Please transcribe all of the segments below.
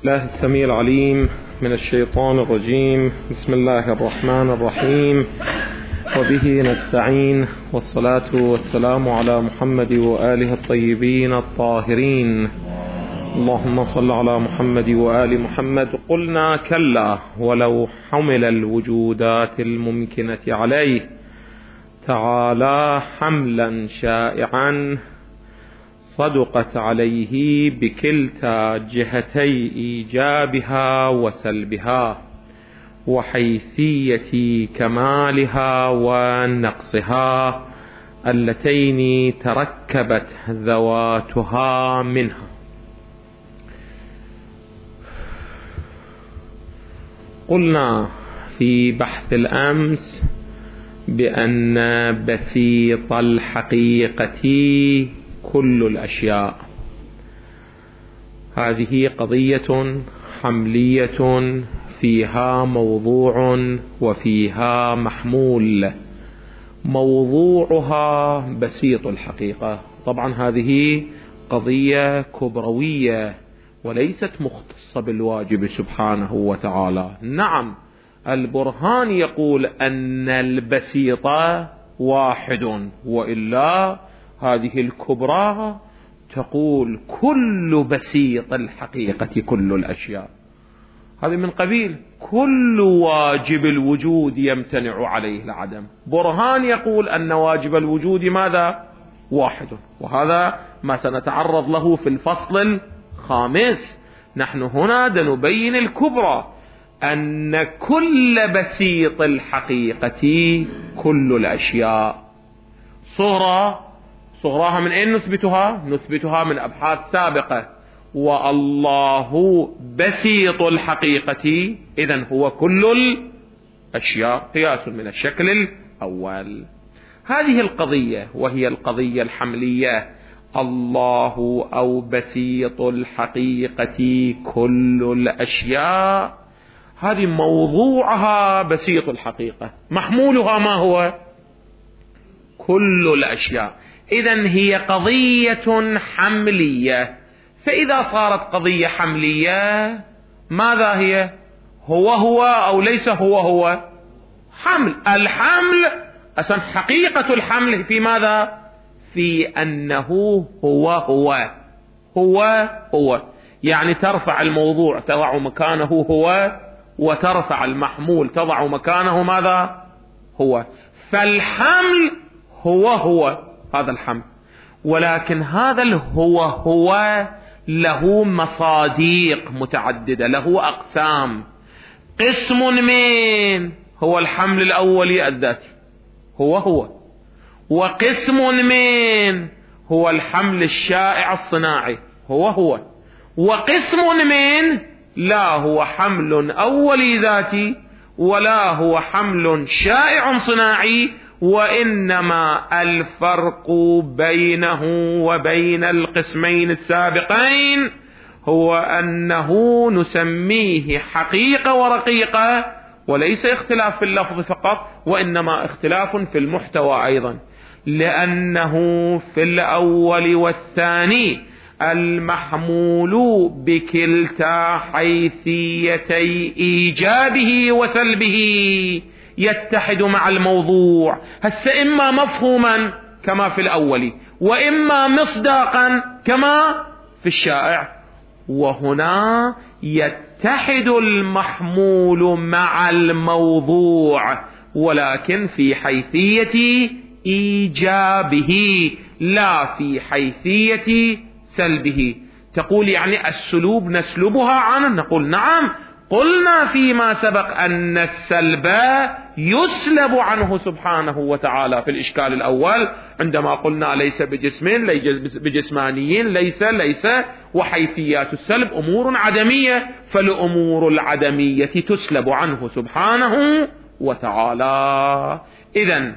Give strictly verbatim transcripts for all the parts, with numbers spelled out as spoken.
الله السميع العليم من الشيطان الرجيم. بسم الله الرحمن الرحيم، وبه نستعين، والصلاة والسلام على محمد وآله الطيبين الطاهرين. اللهم صل على محمد وآل محمد. قلنا كلا ولو حمل الوجودات الممكنة عليه تعالى حملا شائعا صدقت عليه بكلتا جهتي إيجابها وسلبها وحيثية كمالها ونقصها اللتين تركبت ذواتها منها. قلنا في بحث الأمس بأن بسيط الحقيقة كل الأشياء. هذه قضية حملية فيها موضوع وفيها محمول. موضوعها بسيط الحقيقة. طبعا هذه قضية كبروية وليست مختصة بالواجب سبحانه وتعالى. نعم، البرهان يقول أن البسيط واحد، وإلا هذه الكبرى تقول كل بسيط الحقيقة كل الأشياء. هذه من قبيل كل واجب الوجود يمتنع عليه العدم. برهان يقول أن واجب الوجود ماذا؟ واحد، وهذا ما سنتعرض له في الفصل الخامس. نحن هنا نبين الكبرى، أن كل بسيط الحقيقة كل الأشياء. صغرى صغراها من أين نثبتها؟ نثبتها من أبحاث سابقة. والله بسيط الحقيقة، إذن هو كل الأشياء، قياس من الشكل الأول. هذه القضية وهي القضية الحملية، الله أو بسيط الحقيقة كل الأشياء، هذه موضوعها بسيط الحقيقة، محمولها ما هو؟ كل الأشياء. إذن هي قضية حملية. فإذا صارت قضية حملية ماذا هي؟ هو هو أو ليس هو هو؟ حمل. الحمل أصلا حقيقة الحمل في ماذا؟ في أنه هو هو هو هو يعني ترفع الموضوع تضع مكانه هو، وترفع المحمول تضع مكانه ماذا؟ هو. فالحمل هو هو، هذا الحمل. ولكن هذا الهو هو له مصاديق متعددة، له أقسام. قسم من هو الحمل الأولي الذاتي هو هو، وقسم من هو الحمل الشائع الصناعي هو هو، وقسم من لا هو حمل أولي ذاتي ولا هو حمل شائع صناعي، وإنما الفرق بينه وبين القسمين السابقين هو أنه نسميه حقيقة ورقيقة، وليس اختلاف في اللفظ فقط، وإنما اختلاف في المحتوى أيضا. لأنه في الأول والثاني المحمول بكلتا حيثيتي إيجابه وسلبه يتحد مع الموضوع، هسه إما مفهوما كما في الأول، وإما مصداقا كما في الشائع. وهنا يتحد المحمول مع الموضوع، ولكن في حيثية إيجابه لا في حيثية سلبه. تقول يعني السلوب نسلبها عنه؟ نقول نعم، قلنا فيما سبق أن السلب يسلب عنه سبحانه وتعالى في الإشكال الأول، عندما قلنا ليس بجسمين ليس بجسمانيين ليس ليس وحيثيات السلب أمور عدمية، فالأمور العدمية تسلب عنه سبحانه وتعالى. إذن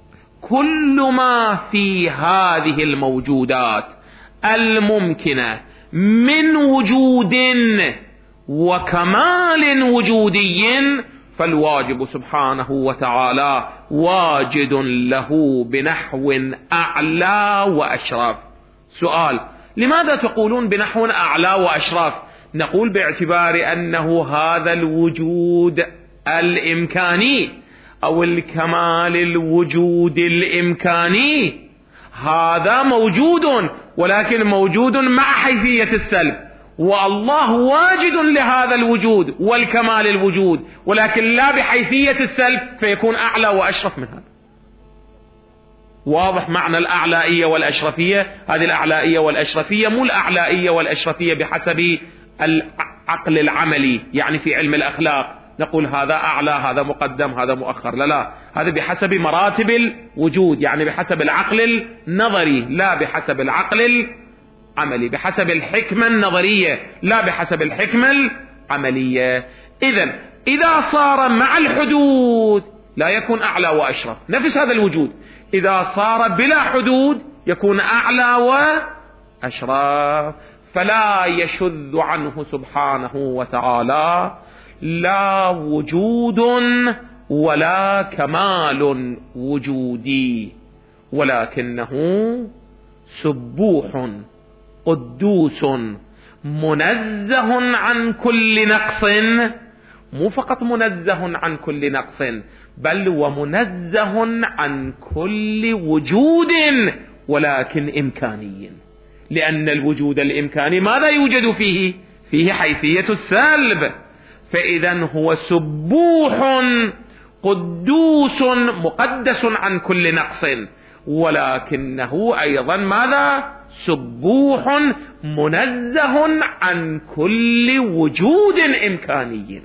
كل ما في هذه الموجودات الممكنة من وجود وكمال وجودي فالواجب سبحانه وتعالى واجد له بنحو أعلى وأشرف. سؤال: لماذا تقولون بنحو أعلى وأشرف؟ نقول باعتبار أنه هذا الوجود الإمكاني أو الكمال الوجود الإمكاني هذا موجود، ولكن موجود مع حيثية السلب، والله واجد لهذا الوجود والكمال الوجود، ولكن لا بحيثية السلب، فيكون أعلى وأشرف من هذا. واضح معنى الأعلائية والأشرفية؟ هذه الأعلائية والأشرفية مو الأعلائية والأشرفية بحسب العقل العملي، يعني في علم الأخلاق نقول هذا أعلى هذا مقدم هذا مؤخر، لا لا، هذا بحسب مراتب الوجود، يعني بحسب العقل النظري لا بحسب العقل العملي، بحسب الحكمة النظرية لا بحسب الحكمة العملية. إذن إذا صار مع الحدود لا يكون أعلى وأشرف، نفس هذا الوجود إذا صار بلا حدود يكون أعلى وأشرف، فلا يشذ عنه سبحانه وتعالى لا وجود ولا كمال وجودي، ولكنه سبوح قدوس منزه عن كل نقص، مو فقط منزه عن كل نقص بل ومنزه عن كل وجود ولكن إمكاني، لأن الوجود الإمكاني ماذا يوجد فيه؟ فيه حيثية السلب، فإذا هو سبوح قدوس مقدس عن كل نقص، ولكنه أيضا ماذا؟ سبوح منزه عن كل وجود إمكاني.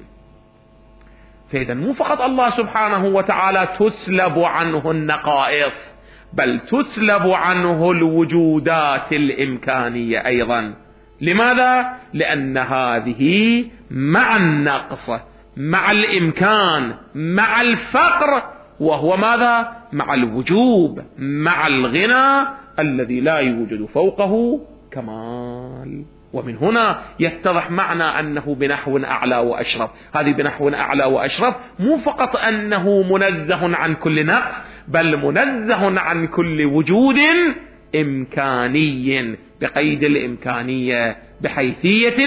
فإذا مو فقط الله سبحانه وتعالى تسلب عنه النقائص، بل تسلب عنه الوجودات الإمكانية أيضا. لماذا؟ لأن هذه مع النقص مع الإمكان مع الفقر، وهو ماذا؟ مع الوجوب مع الغنى الذي لا يوجد فوقه كمال. ومن هنا يتضح معنى أنه بنحو أعلى وأشرف. هذه بنحو أعلى وأشرف مو فقط أنه منزه عن كل نقص، بل منزه عن كل وجود إمكاني بقيد الإمكانية بحيثية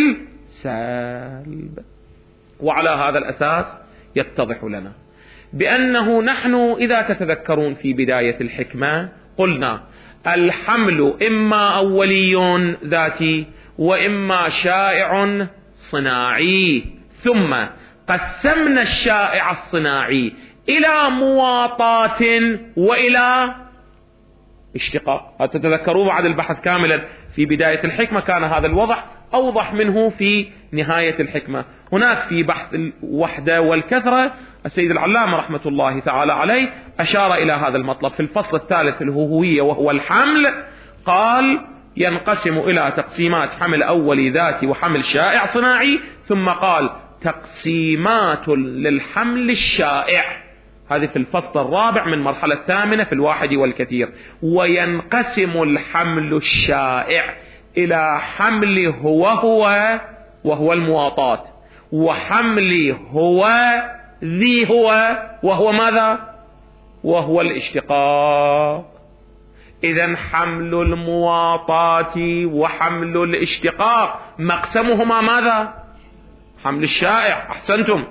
السلب. وعلى هذا الأساس يتضح لنا بأنه نحن إذا تتذكرون في بداية الحكمة قلنا الحمل إما أولي ذاتي وإما شائع صناعي، ثم قسمنا الشائع الصناعي إلى مواطات وإلى اشتقاق. تتذكروا بعد البحث كاملا في بداية الحكمة كان هذا الوضع أوضح منه في نهاية الحكمة. هناك في بحث الوحدة والكثرة السيد العلامة رحمة الله تعالى عليه أشار إلى هذا المطلب في الفصل الثالث الهوية وهو الحمل، قال ينقسم إلى تقسيمات حمل أولي ذاتي وحمل شائع صناعي، ثم قال تقسيمات للحمل الشائع، هذه في الفصل الرابع من مرحلة الثامنة في الواحد والكثير. وينقسم الحمل الشائع إلى حمل هو هو وهو المواطات، وحمل هو ذي هو وهو ماذا؟ وهو الاشتقاق. إذن حمل المواطات وحمل الاشتقاق مقسمهما ماذا؟ حمل الشائع، أحسنتم.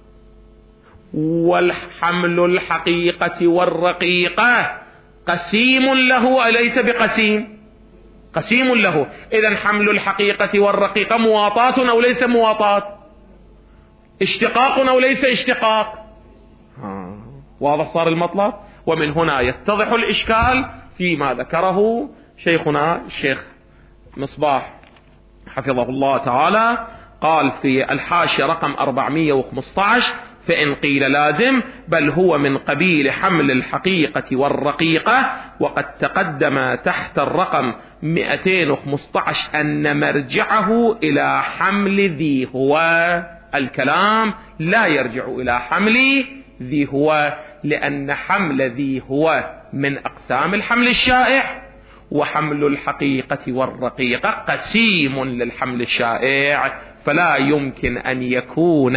والحمل الحقيقة والرقيقة قسيم له أليس بقسيم؟ قسيم له. إذن حمل الحقيقة والرقيقة مواطات أو ليس مواطات؟ اشتقاق أو ليس اشتقاق؟ واضح صار المطلب؟ ومن هنا يتضح الإشكال فيما ذكره شيخنا الشيخ مصباح حفظه الله تعالى، قال في الحاشية رقم أربعمئة وخمسة عشر: فإن قيل لازم بل هو من قبيل حمل الحقيقة والرقيقة. وقد تقدم تحت الرقم مئتين وخمسة عشر أن مرجعه إلى حمل ذي هو. الكلام لا يرجع إلى حمل ذي هو، لأن حمل ذي هو من أقسام الحمل الشائع، وحمل الحقيقة والرقيقة قسيم للحمل الشائع، فلا يمكن أن يكون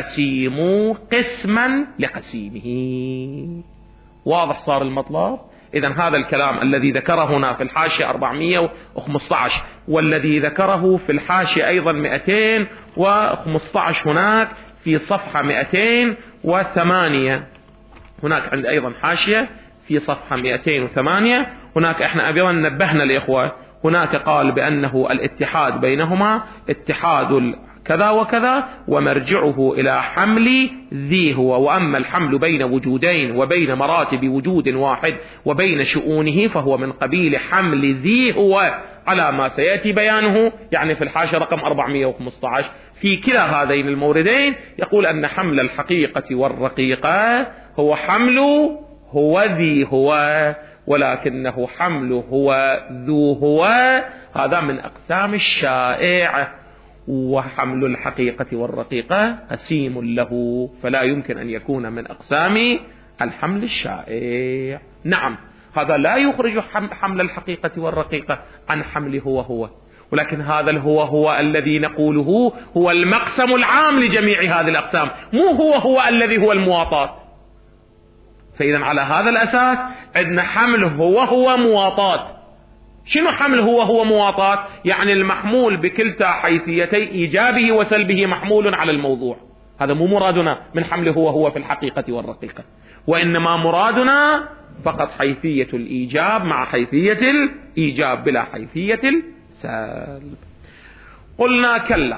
القسيم قسما لقسيمه. واضح صار المطلب؟ إذن هذا الكلام الذي ذكره هنا في الحاشية أربعمائة وخمسة عشر والذي ذكره في الحاشية أيضا مئتين وخمسة عشر هناك في صفحة مئتين وثمانية، هناك عند أيضا حاشية في صفحة مئتين وثمانية. هناك احنا أيضا نبهنا الإخوة، هناك قال بأنه الاتحاد بينهما اتحاد كذا وكذا ومرجعه إلى حمل ذي هو، وأما الحمل بين وجودين وبين مراتب وجود واحد وبين شؤونه فهو من قبيل حمل ذي هو على ما سيأتي بيانه، يعني في الحاشية رقم أربعمائة وخمسة عشر. في كلا هذين الموردين يقول أن حمل الحقيقة والرقيقة هو حمل هو ذي هو، ولكنه حمل هو ذو هو هذا من أقسام الشائع، وحمل الحقيقة والرقيقة قسيم له، فلا يمكن أن يكون من أقسام الحمل الشائع. نعم، هذا لا يخرج حمل الحقيقة والرقيقة عن حمل هو هو، ولكن هذا الهو هو الذي نقوله هو المقسم العام لجميع هذه الأقسام، مو هو هو الذي هو المواطات. فإذا على هذا الأساس عندنا حمل هو هو مواطات. شنو حمل هو هو مواطات؟ يعني المحمول بكلتا حيثيتي إيجابه وسلبه محمول على الموضوع. هذا مو مرادنا من حمل هو هو في الحقيقة والرقيقة، وإنما مرادنا فقط حيثية الإيجاب مع حيثية الإيجاب بلا حيثية السلب. قلنا كلا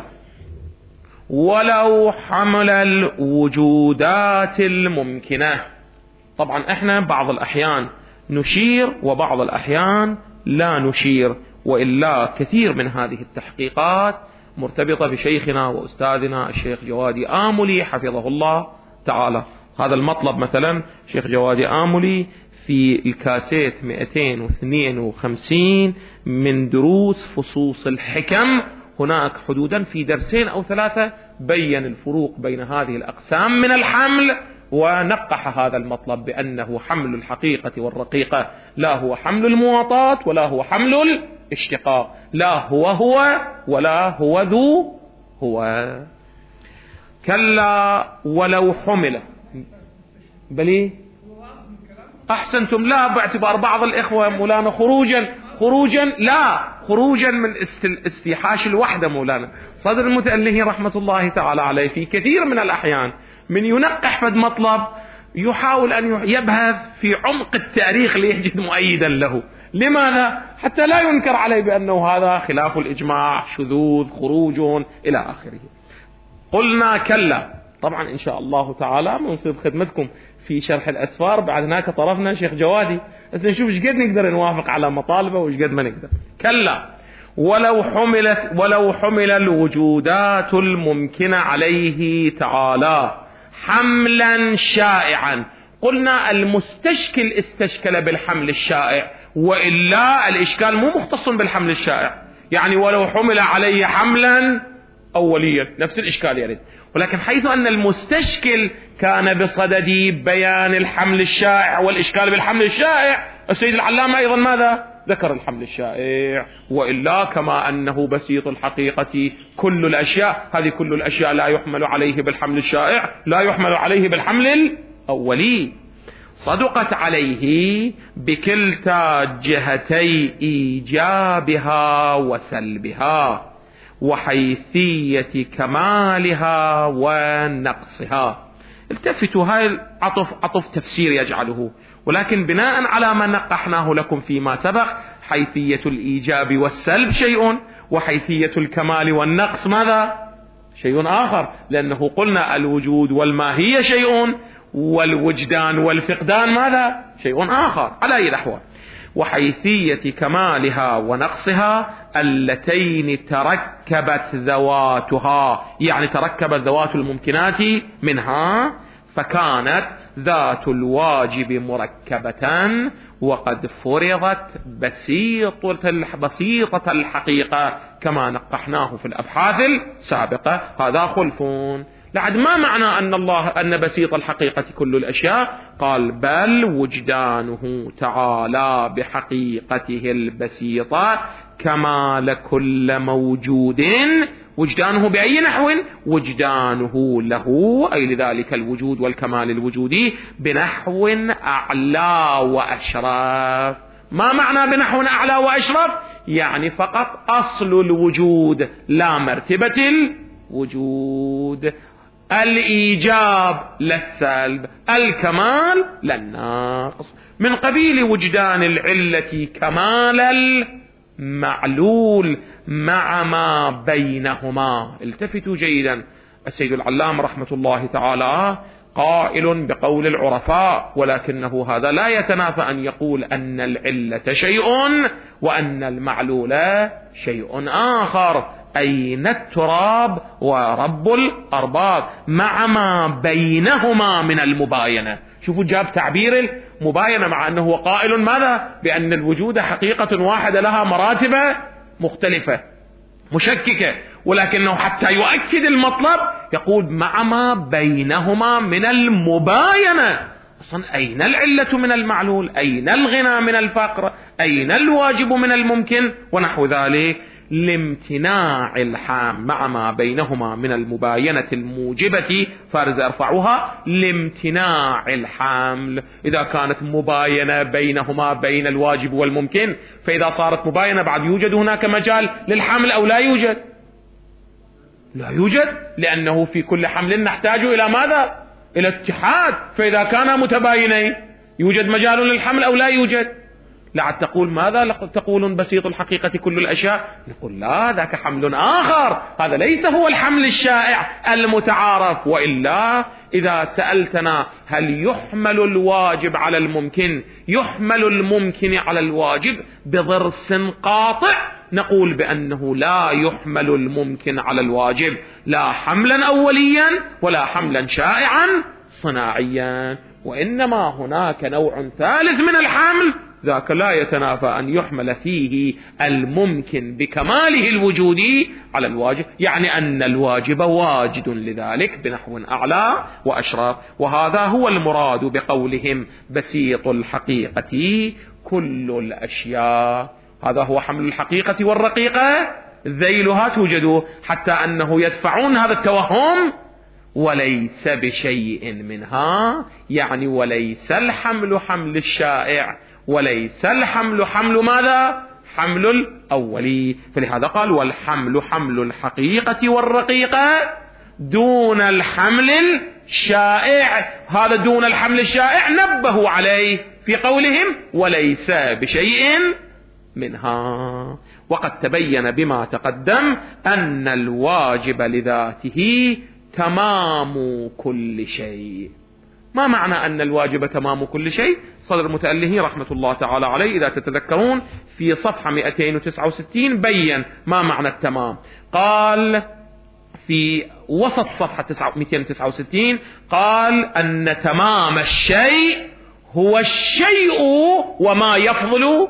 ولو حمل الوجودات الممكنة. طبعا احنا بعض الأحيان نشير وبعض الأحيان لا نشير، وإلا كثير من هذه التحقيقات مرتبطة بشيخنا وأستاذنا الشيخ جوادي آملي حفظه الله تعالى. هذا المطلب مثلا شيخ جوادي آملي في الكاسيت مئتين واثنين وخمسين من دروس فصوص الحكم، هناك حدودا في درسين أو ثلاثة بين الفروق بين هذه الأقسام من الحمل، ونقح هذا المطلب بأنه حمل الحقيقة والرقيقة لا هو حمل المواطات ولا هو حمل الاشتقاق، لا هو هو ولا هو ذو هو. كلا ولو حمل بلي أحسنتم، لا باعتبار بعض الإخوة مولانا خروجا خروجا لا خروجا من استيحاش الوحدة. مولانا صدر المتألهي رحمة الله تعالى عليه في كثير من الأحيان من ينقح فد مطلب يحاول أن يبحث في عمق التاريخ ليجد مؤيدا له. لماذا؟ حتى لا ينكر عليه بأنه هذا خلاف الإجماع، شذوذ، خروج إلى آخره. قلنا كلا. طبعا إن شاء الله تعالى منصب خدمتكم في شرح الأسفار، بعد هناك طرفنا شيخ جوادي، بس نشوف ايش قد نقدر نوافق على مطالبه وايش قد ما نقدر. كلا ولو حملت ولو حمل الوجودات الممكنة عليه تعالى حملا شائعا. قلنا المستشكل استشكل بالحمل الشائع، وإلا الإشكال مو مختص بالحمل الشائع، يعني ولو حمل عليه حملا أوليا نفس الإشكال يرد، ولكن حيث أن المستشكل كان بصدد بيان الحمل الشائع والإشكال بالحمل الشائع، السيد العلامة أيضا ماذا ذكر؟ الحمل الشائع. وإلا كما أنه بسيط الحقيقة كل الأشياء، هذه كل الأشياء لا يحمل عليه بالحمل الشائع، لا يحمل عليه بالحمل الأولي. صدقت عليه بكلتا جهتي إيجابها وسلبها وحيثية كمالها ونقصها. التفتوا، هاي عطف عطف تفسير يجعله، ولكن بناء على ما نقحناه لكم فيما سبق، حيثية الإيجاب والسلب شيء، وحيثية الكمال والنقص ماذا؟ شيء آخر، لأنه قلنا الوجود والماهية شيء، والوجدان والفقدان ماذا؟ شيء آخر. على أي الأحوال، وحيثية كمالها ونقصها اللتين تركبت ذواتها، يعني تركبت ذوات الممكنات منها، فكانت ذات الواجب مركبة وقد فرضت بسيطة بسيطة الحقيقة كما نقحناه في الأبحاث السابقة. هذا خلفون. لعد ما معنى أن الله أن بسيط الحقيقة كل الأشياء؟ قال بل وجدانه تعالى بحقيقته البسيطة كمال كل موجود وجدانه بأي نحو؟ وجدانه له أي لذلك الوجود والكمال الوجودي بنحو أعلى وأشرف. ما معنى بنحو أعلى وأشرف؟ يعني فقط أصل الوجود لا مرتبة الوجود، الإيجاب لا السلب، الكمال لا النقص، من قبيل وجدان العلة كمال المعلول مع ما بينهما. التفتوا جيدا، السيد العلام رحمة الله تعالى قائل بقول العرفاء، ولكنه هذا لا يتنافى أن يقول أن العلة شيء وأن المعلول شيء آخر. أين التراب ورب الأرباب مع ما بينهما من المباينة؟ شوفوا جاب تعبير المباينة مع أنه قائل ماذا؟ بأن الوجود حقيقة واحدة لها مراتب مختلفة مشككة، ولكنه حتى يؤكد المطلب يقول مع ما بينهما من المباينة. أصلا أين العلة من المعلول؟ أين الغنى من الفقر؟ أين الواجب من الممكن؟ ونحو ذلك، لامتناع الحام مع ما بينهما من المباينة الموجبة فارز أرفعها لامتناع الحمل. إذا كانت مباينة بينهما بين الواجب والممكن، فإذا صارت مباينة بعد يوجد هناك مجال للحمل أو لا يوجد؟ لا يوجد، لأنه في كل حمل نحتاج إلى ماذا؟ إلى اتحاد. فإذا كانا متباينين يوجد مجال للحمل أو لا يوجد؟ لعد تقول ماذا تقولون بسيط الحقيقة كل الأشياء؟ نقول لا، ذاك حمل آخر، هذا ليس هو الحمل الشائع المتعارف. وإلا إذا سألتنا هل يحمل الواجب على الممكن، يحمل الممكن على الواجب بضرس قاطع، نقول بأنه لا يحمل الممكن على الواجب لا حملا أوليا ولا حملا شائعا صناعيا، وإنما هناك نوع ثالث من الحمل ذاك لا يتنافى أن يحمل فيه الممكن بكماله الوجودي على الواجب، يعني أن الواجب واجد لذلك بنحو أعلى وأشرف. وهذا هو المراد بقولهم بسيط الحقيقة كل الأشياء. هذا هو حمل الحقيقة والرقيقة، ذيلها توجد، حتى أنه يدفعون هذا التوهم وليس بشيء منها، يعني وليس الحمل حمل الشائع، وليس الحمل حمل ماذا؟ حمل الأولي. فلهذا قال والحمل حمل الحقيقة والرقيقة دون الحمل الشائع. هذا دون الحمل الشائع نبهوا عليه في قولهم وليس بشيء منها. وقد تبين بما تقدم أن الواجب لذاته تمام كل شيء. ما معنى أن الواجب تمام كل شيء؟ صدر المتأله رحمة الله تعالى عليه إذا تتذكرون في صفحة مئتين وتسعة وستين بيّن ما معنى التمام. قال في وسط صفحة مئتين وتسعة وستين قال أن تمام الشيء هو الشيء وما يفضل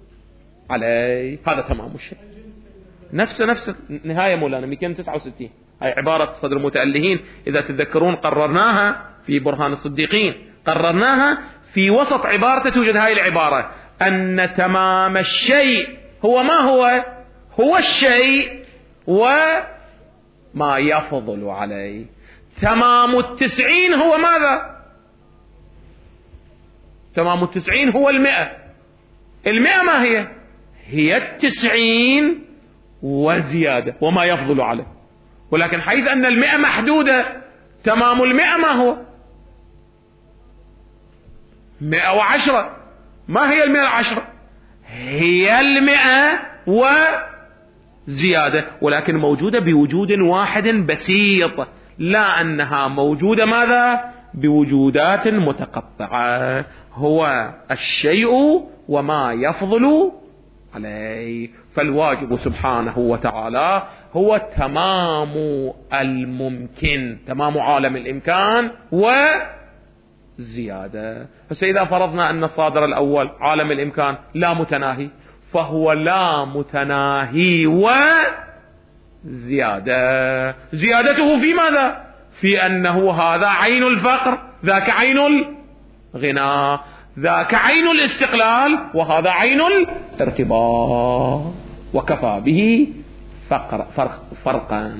عليه. هذا تمام الشيء، نفس نفس نهاية مولانا مئتين وتسعة وستين. هاي عبارة صدر المتألهين إذا تتذكرون قررناها في برهان الصديقين، قررناها في وسط عبارة توجد هاي العبارة أن تمام الشيء هو ما هو؟ هو الشيء وما يفضل عليه. تمام التسعين هو ماذا؟ تمام التسعين هو المئة. المئة ما هي؟ هي التسعين وزيادة وما يفضل عليه. ولكن حيث أن المئة محدودة، تمام المئة ما هو؟ مئة وعشرة. ما هي المئة وعشرة؟ هي المئة وزيادة، ولكن موجودة بوجود واحد بسيط، لا أنها موجودة ماذا؟ بوجودات متقطعة. هو الشيء وما يفضل عليه. فالواجب سبحانه وتعالى هو تمام الممكن، تمام عالم الإمكان وزيادة. فإذا فرضنا أن الصادر الأول عالم الإمكان لا متناهي، فهو لا متناهي وزيادة. زيادته في ماذا؟ في أنه هذا عين الفقر، ذاك عين الغنى، ذاك عين الاستقلال، وهذا عين الارتباط. وكفى به فرق فرق فرقا.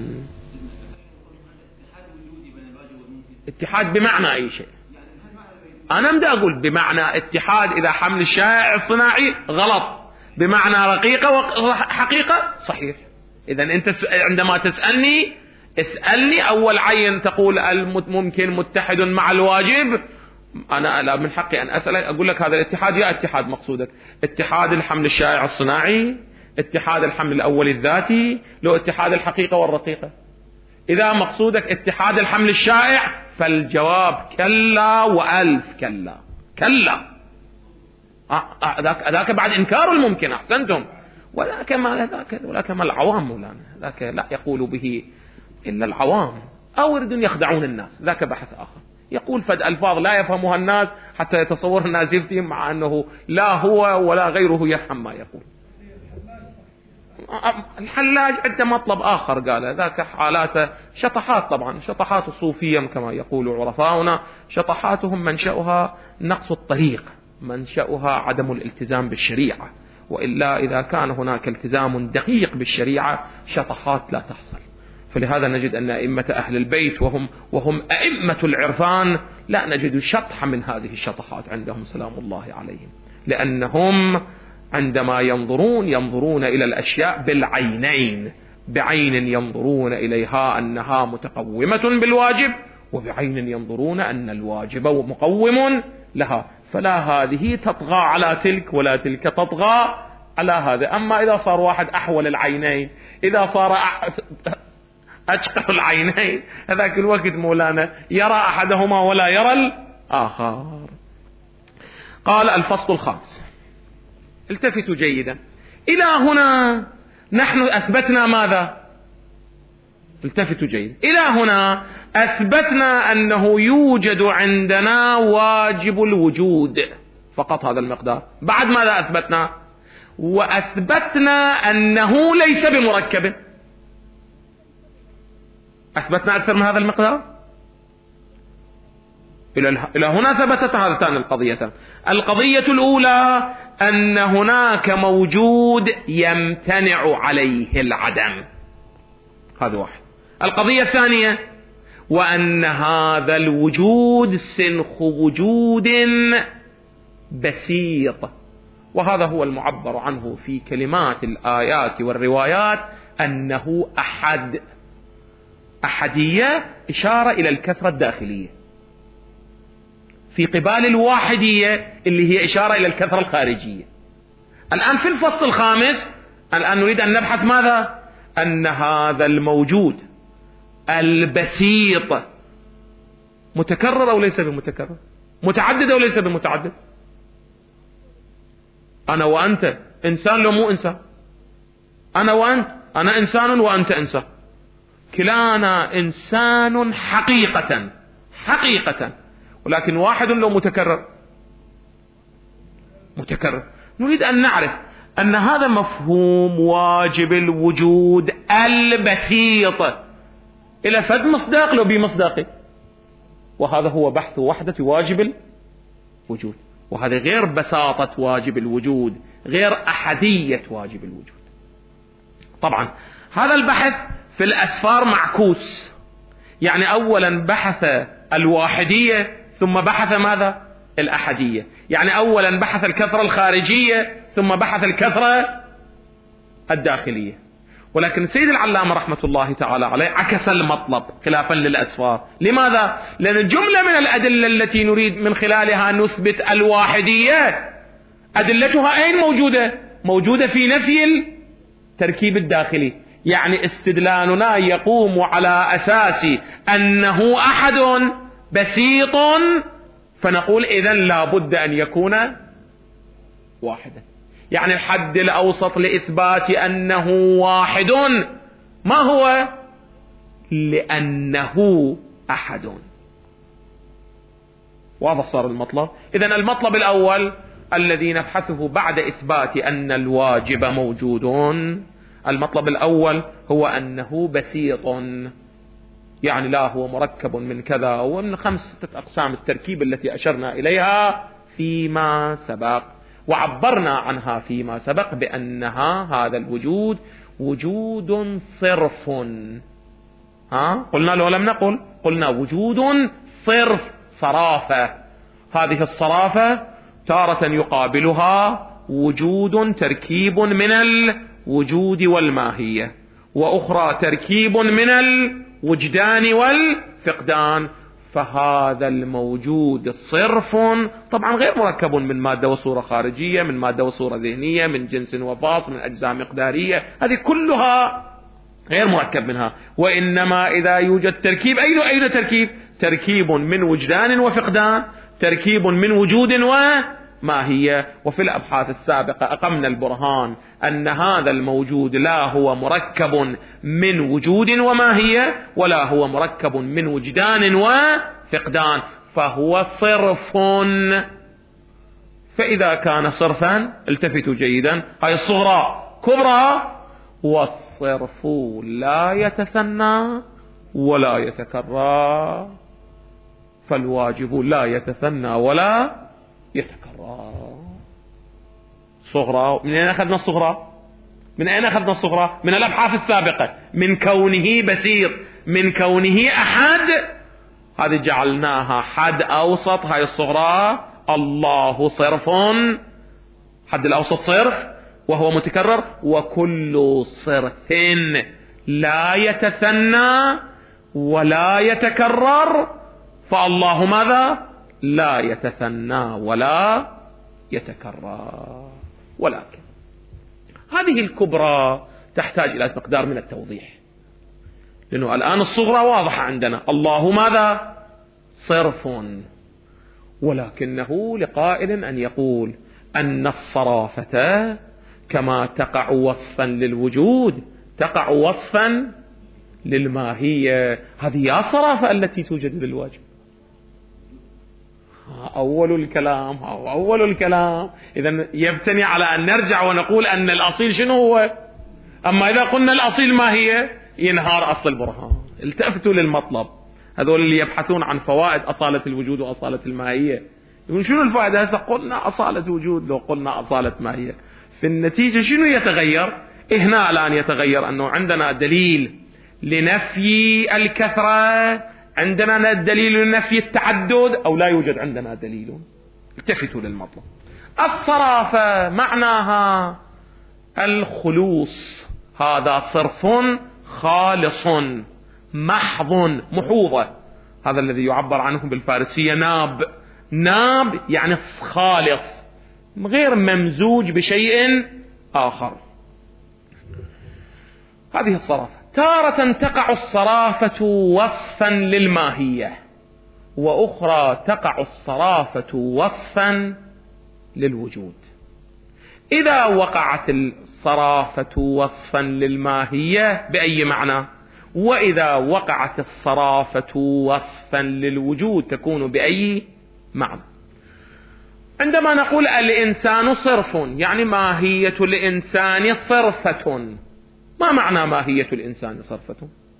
اتحاد بمعنى أي شيء. أنا بدي أقول بمعنى اتحاد إذا حمل الشائع الصناعي غلط، بمعنى رقيقة وحقيقة صحيح. إذا أنت عندما تسألني اسألني أول عين تقول الممكن متحد مع الواجب، أنا لا من حقي أن أسألك أقول لك هذا الاتحاد يا اتحاد مقصودك اتحاد الحمل الشائع الصناعي، اتحاد الحمل الأول الذاتي، لو اتحاد الحقيقة والرقيقة. إذا مقصودك اتحاد الحمل الشائع فالجواب كلا وألف كلا كلا. ذاك ذاك بعد إنكار الممكن. أحسنتم. ولا كما ذاك ولا كما العوام مولانا، ذاك لا يقول به إلا العوام أو يريدون يخدعون الناس، ذاك بحث آخر. يقول فد ألفاظ لا يفهمها الناس حتى يتصور الناس يفتهم، مع أنه لا هو ولا غيره يفهم ما يقول. الحلاج عنده مطلب آخر قال، ذاك حالاته شطحات، طبعا شطحات الصوفية كما يقول عرفاؤنا، شطحاتهم منشأها نقص الطريق، منشأها عدم الالتزام بالشريعة، وإلا إذا كان هناك التزام دقيق بالشريعة شطحات لا تحصل. فلهذا نجد أن أئمة أهل البيت وهم, وهم أئمة العرفان لا نجد شطحة من هذه الشطحات عندهم سلام الله عليهم، لأنهم عندما ينظرون ينظرون إلى الأشياء بالعينين، بعين ينظرون إليها أنها متقومة بالواجب، وبعين ينظرون أن الواجب مقوم لها، فلا هذه تطغى على تلك ولا تلك تطغى على هذا. أما إذا صار واحد أحول العينين، إذا صار أشقر العينين، هذاك الوقت مولانا يرى أحدهما ولا يرى الآخر. قال الفصل الخامس، التفتوا جيدا إلى هنا نحن أثبتنا ماذا؟ التفتوا جيدا إلى هنا أثبتنا أنه يوجد عندنا واجب الوجود فقط، هذا المقدار. بعد ماذا أثبتنا؟ وأثبتنا أنه ليس بمركب. أثبتنا أكثر من هذا المقدار. إلى هنا ثبتت هاتان القضيتان. القضية الأولى أن هناك موجود يمتنع عليه العدم، هذا واحد. القضية الثانية وأن هذا الوجود سنخ وجود بسيط، وهذا هو المعبر عنه في كلمات الآيات والروايات أنه أحد. أحدية إشارة إلى الكثرة الداخلية، في قبال الواحدية اللي هي إشارة إلى الكثرة الخارجية. الآن في الفصل الخامس الآن نريد أن نبحث ماذا؟ أن هذا الموجود البسيط متكرر أو ليس بمتكرر، متعدد أو ليس بمتعدد. أنا وأنت إنسان لو مو إنسان، أنا وأنت، أنا إنسان وأنت إنسان، كلانا إنسان حقيقة حقيقة، ولكن واحد لو متكرر متكرر. نريد أن نعرف أن هذا مفهوم واجب الوجود البسيط إلى فد مصداق لو بمصداقه، وهذا هو بحث وحدة واجب الوجود، وهذا غير بساطة واجب الوجود، غير أحدية واجب الوجود. طبعا هذا البحث في الأسفار معكوس، يعني أولا بحث الواحدية ثم بحث ماذا؟ الأحدية، يعني أولا بحث الكثرة الخارجية ثم بحث الكثرة الداخلية. ولكن سيد العلامة رحمة الله تعالى عليه عكس المطلب خلافا للأسفار. لماذا؟ لأن جملة من الأدلة التي نريد من خلالها نثبت الواحدية أدلتها أين موجودة؟ موجودة في نفي التركيب الداخلي، يعني استدلالنا يقوم على أساس أنه أحد بسيط، فنقول إذن لا بد أن يكون واحدا. يعني الحد الأوسط لإثبات أنه واحد ما هو؟ لأنه أحد. واضح صار المطلب؟ إذن المطلب الأول الذي نبحثه بعد إثبات أن الواجب موجود، المطلب الأول هو أنه بسيط، يعني لا هو مركب من كذا ومن خمسة أقسام التركيب التي أشرنا إليها فيما سبق، وعبرنا عنها فيما سبق بأنها هذا الوجود وجود صرف. ها قلنا لو لم نقل، قلنا وجود صرف، صرافة. هذه الصرافة تارة يقابلها وجود تركيب من الوجود والماهية، وأخرى تركيب من الوجدان والفقدان. فهذا الموجود صرف طبعا غير مركب من مادة وصورة خارجية، من مادة وصورة ذهنية، من جنس وفاص، من أجزاء مقدارية، هذه كلها غير مركب منها. وإنما إذا يوجد تركيب، أين أين تركيب؟ تركيب من وجدان وفقدان، تركيب من وجود وماهية. وفي الأبحاث السابقة أقمنا البرهان أن هذا الموجود لا هو مركب من وجود وماهية، ولا هو مركب من وجدان وفقدان، فهو صرف. فإذا كان صرفا التفتوا جيدا، هاي الصغرى كبرى، والصرف لا يتثنى ولا يتكرر، فالواجب لا يتثنى ولا يتكرر. صغرى، من أين أخذنا الصغرى؟ من أين أخذنا الصغرى؟ من الأبحاث السابقة، من كونه بسير، من كونه أحد، هذه جعلناها حد أوسط. هاي الصغرى الله صرف، حد الأوسط صرف وهو متكرر، وكل صرف لا يتثنى ولا يتكرر فالله ماذا؟ لا يتثنى ولا يتكرر. ولكن هذه الكبرى تحتاج إلى مقدار من التوضيح، لأنه الآن الصغرى واضحة عندنا، الله ماذا؟ صرف. ولكنه لقائل أن يقول أن الصرافة كما تقع وصفا للوجود تقع وصفا للماهية. هذه يا صرافة التي توجد للواجب. أول الكلام أو أول الكلام إذن يبتني على أن نرجع ونقول أن الأصيل شنو هو. أما إذا قلنا الأصيل ما هي، ينهار أصل البرهان. التفتوا للمطلب. هذول اللي يبحثون عن فوائد أصالة الوجود وأصالة الماهية يقول شنو الفائدة؟ هسه قلنا أصالة وجود، لو قلنا أصالة ماهية، في النتيجة شنو يتغير؟ هنا الآن يتغير أنه عندنا دليل لنفي الكثرة، عندنا دليل لنفي التعدد، أو لا يوجد عندنا دليل. التفتوا للمطلب. الصرافة معناها الخلوص، هذا صرف خالص محض محوظة، هذا الذي يعبر عنه بالفارسية ناب. ناب يعني خالص غير ممزوج بشيء آخر. هذه الصرافة. تارة تقع الصرافة وصفا للماهية، وأخرى تقع الصرافة وصفا للوجود. إذا وقعت الصرافة وصفا للماهية بأي معنى؟ وإذا وقعت الصرافة وصفا للوجود تكون بأي معنى؟ عندما نقول الإنسان صرف، يعني ماهية الإنسان صرفة. ما معنى ماهية الإنسان صرفة؟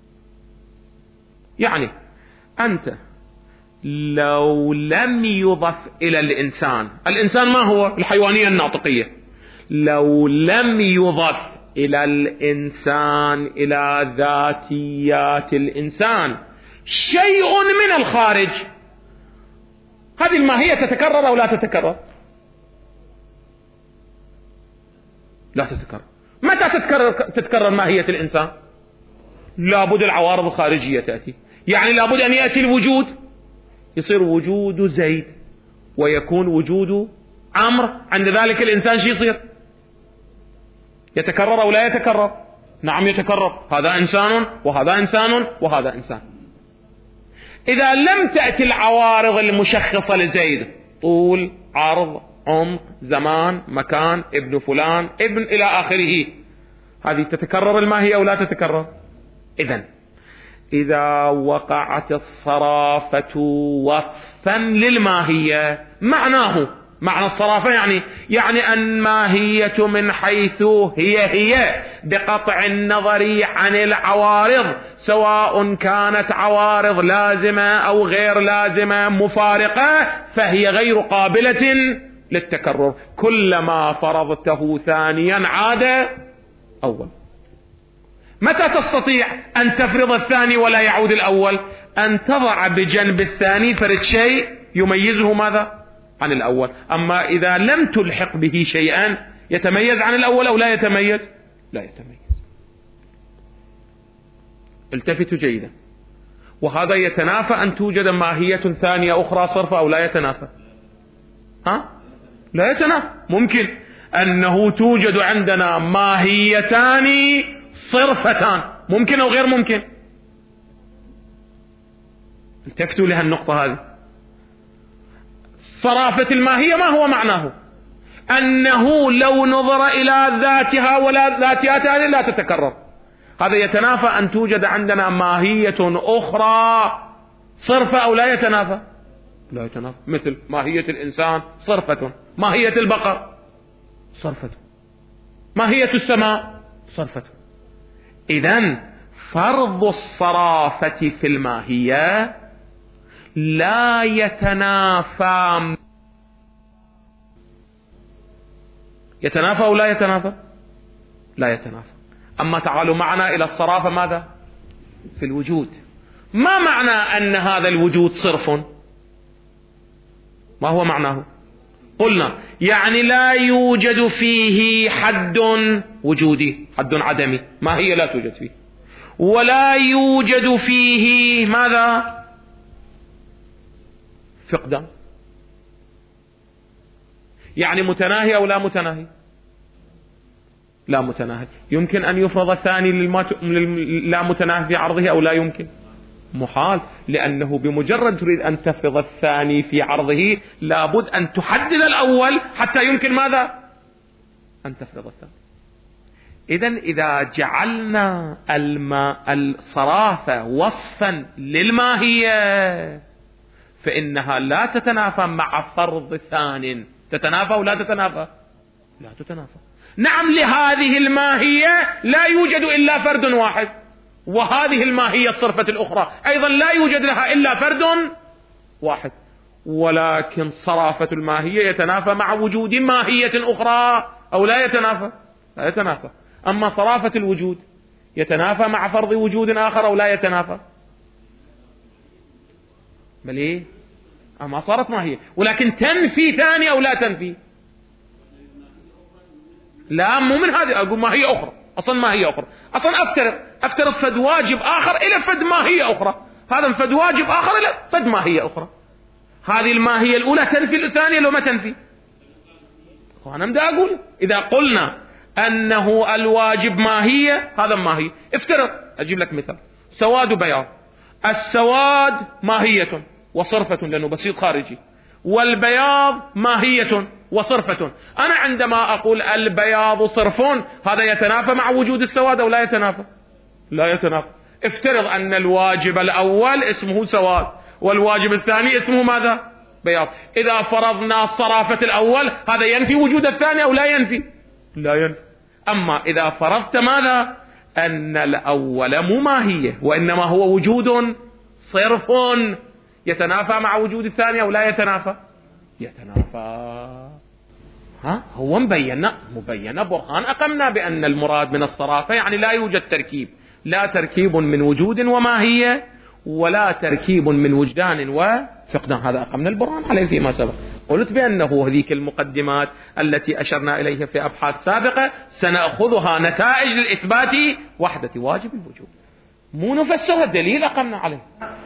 يعني أنت لو لم يضف إلى الإنسان، الإنسان ما هو؟ الحيوانية الناطقية. لو لم يضف إلى الإنسان، إلى ذاتيات الإنسان، شيء من الخارج، هذه الماهية تتكرر أو لا تتكرر؟ لا تتكرر. متى تتكرر تتكرر ماهية الإنسان؟ لابد العوارض الخارجية تأتي، يعني لابد أن يأتي الوجود، يصير وجود زيد ويكون وجود عمرو، عند ذلك الإنسان شو يصير؟ يتكرر أو لا يتكرر؟ نعم يتكرر، هذا إنسان وهذا إنسان وهذا إنسان. إذا لم تأتي العوارض المشخصة لزيد، طول، عرض، عمق، زمان، مكان، ابن فلان، ابن إلى آخره، هذه تتكرر الماهية أو لا تتكرر؟ إذن إذا وقعت الصرافة وصفا للماهية، معناه معنى الصرافة يعني يعني الماهية من حيث هي هي بقطع النظر عن العوارض، سواء كانت عوارض لازمة أو غير لازمة مفارقة، فهي غير قابلة للتكرر. كلما فرضته ثانيا عاد أول. متى تستطيع أن تفرض الثاني ولا يعود الأول؟ أن تضع بجنب الثاني فرد شيء يميزه ماذا؟ عن الأول. أما إذا لم تلحق به شيئا يتميز عن الأول أو لا يتميز؟ لا يتميز. التفتوا جيدا. وهذا يتنافى أن توجد ماهية ثانية أخرى صرفة أو لا يتنافى؟ ها؟ لا يتنافى. ممكن أنه توجد عندنا ماهيتان صرفتان، ممكن أو غير ممكن؟ التفتوا لها النقطة هذه. صرافة الماهية ما هو معناه؟ أنه لو نظر إلى ذاتها ولا ذاتيات هذه لا تتكرر. هذا يتنافى أن توجد عندنا ماهية أخرى صرفة أو لا يتنافى؟ لا يتنافى. مثل ماهية الإنسان صرفة، ماهية البقر صرفة، ماهية السماء صرفة. إذن فرض الصرافة في الماهية لا يتنافى. يتنافى أو لا يتنافى؟ لا يتنافى. أما تعالوا معنا إلى الصرافة ماذا؟ في الوجود. ما معنى أن هذا الوجود صرف؟ ما هو معناه؟ قلنا يعني لا يوجد فيه حد وجودي، حد عدمي، ما هي لا توجد فيه، ولا يوجد فيه ماذا؟ فقدان. يعني متناهي أو لا متناهي؟ لا متناهي. يمكن أن يفرض الثاني لا متناهي في عرضه أو لا يمكن؟ محال، لأنه بمجرد تريد أن تفرض الثاني في عرضه لابد أن تحدد الأول حتى يمكن ماذا؟ أن تفرض الثاني. إذن إذا جعلنا الماء الصرافة وصفا للماهية فإنها لا تتنافى مع فرض ثان. تتنافى أو لا تتنافى؟ لا تتنافى. نعم، لهذه الماهية لا يوجد إلا فرد واحد، وهذه الماهية الصرفة الأخرى أيضا لا يوجد لها إلا فرد واحد، ولكن صرافة الماهية يتنافى مع وجود ماهية أخرى أو لا يتنافى؟ لا يتنافى. أما صرافة الوجود يتنافى مع فرض وجود آخر أو لا يتنافى؟ بل إيه؟ أما صارت ماهية، ولكن تنفي ثاني أو لا تنفي؟ لا، مو من هذه. أقول ماهية أخرى، أصلا ماهية أخرى، أصلا أفترض أفترض فد واجب آخر إلى فد ماهية أخرى، هذا فد واجب آخر إلى فد ماهية أخرى. هذه الماهية الأولى تنفي الثانية لو ما تنفي؟ أنا بدي أقول إذا قلنا أنه الواجب ماهية، هذا ماهية. افترض أجيب لك مثال: سواد بياض. السواد ماهية وصرفة لأنه بسيط خارجي، والبياض ماهية وصرفة. أنا عندما أقول البياض صرف هذا يتنافى مع وجود السواد أو لا يتنافى؟ لا يتنافى. افترض أن الواجب الأول اسمه سواد والواجب الثاني اسمه ماذا؟ بياض. إذا فرضنا صرافة الأول هذا ينفي وجود الثاني أو لا ينفي؟ لا ينفي. أما إذا فرضت ماذا؟ أن الأول مو ماهية وإنما هو وجود صرف يتنافى مع وجود الثاني أو لا يتنافى؟ يتنافى. ها هو مبينا مبينا برهان أقمنا بأن المراد من الصرافة يعني لا يوجد تركيب، لا تركيب من وجود وماهية ولا تركيب من وجدان وفقدان. هذا أقمنا البرهان عليه فيما سبق. قلت بأنه هذيك المقدمات التي أشرنا إليها في أبحاث سابقة سنأخذها نتائج لإثبات وحدة واجب الوجود، مو نفسرها دليل أقمنا عليه.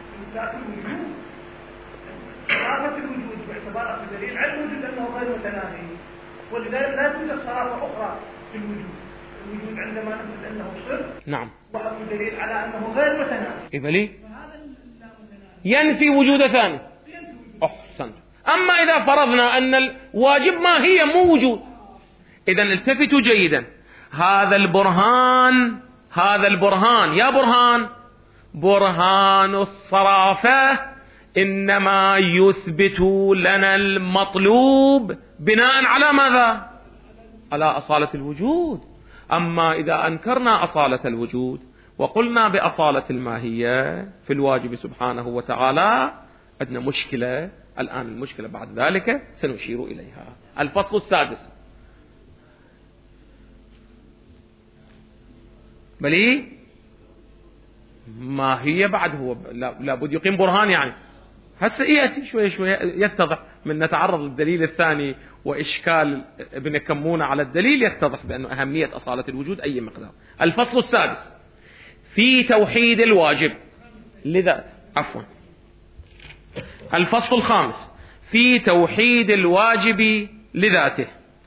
صرافة الوجود باعتبار الدليل على الوجود أنه غير متناهي، ولذلك لا توجد صرافة أخرى في الوجود. الوجود عندما نثبت أنه صرف نعم وحط دليل على أنه غير متناهي. إذا ليه؟ ينفي وجود ثاني. أحسنت. أما إذا فرضنا أن الواجب ماهية مو وجود، إذا التفتوا جيدا. هذا البرهان هذا البرهان يا برهان برهان الصرافة إنما يثبت لنا المطلوب بناء على ماذا؟ على أصالة الوجود. أما إذا أنكرنا أصالة الوجود وقلنا بأصالة الماهية في الواجب سبحانه وتعالى عندنا مشكلة. الآن المشكلة بعد ذلك سنشير إليها. الفصل السادس. بلي ما هي بعد هو لابد يقيم برهان يعني. هسه يأتي شوي شوي يتضح من نتعرض للدليل الثاني وإشكال ابن كمونة على الدليل، يتضح بأن أهمية أصالة الوجود أي مقدار. الفصل السادس في توحيد الواجب لذا عفوا الفصل الخامس في توحيد الواجب لذاته،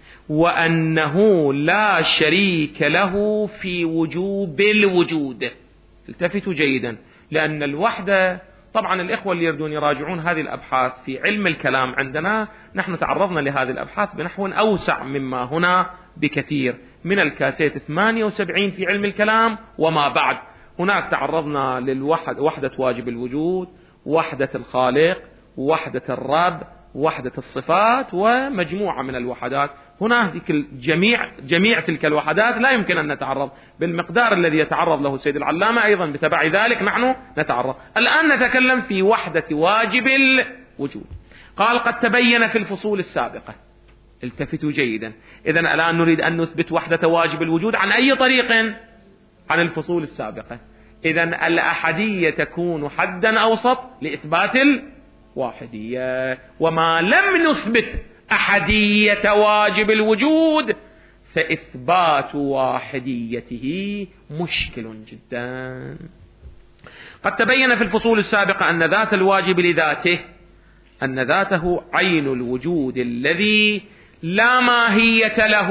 وأنه لا شريك له في وجوب الوجود. التفتوا جيدا، لأن الوحدة طبعا الإخوة اللي يريدون يراجعون هذه الأبحاث في علم الكلام عندنا، نحن تعرضنا لهذه الأبحاث بنحو أوسع مما هنا بكثير من الكاسيت ثمانية وسبعين في علم الكلام وما بعد. هناك تعرضنا للوحد وحدة واجب الوجود، وحدة الخالق، وحدة الرب، وحدة الصفات، ومجموعة من الوحدات. هناك جميع جميع تلك الوحدات لا يمكن أن نتعرض بالمقدار الذي يتعرض له السيد العلامة، أيضا بتبع ذلك نحن نتعرض. الآن نتكلم في وحدة واجب الوجود. قال قد تبين في الفصول السابقة. التفتوا جيدا، إذن الآن نريد أن نثبت وحدة واجب الوجود عن أي طريق؟ عن الفصول السابقة. إذن الأحدية تكون حدا أوسط لإثبات الواحدية، وما لم نثبت أحدية واجب الوجود فإثبات واحديته مشكل جدا. قد تبين في الفصول السابقة أن ذات الواجب لذاته أن ذاته عين الوجود الذي لا ماهية له،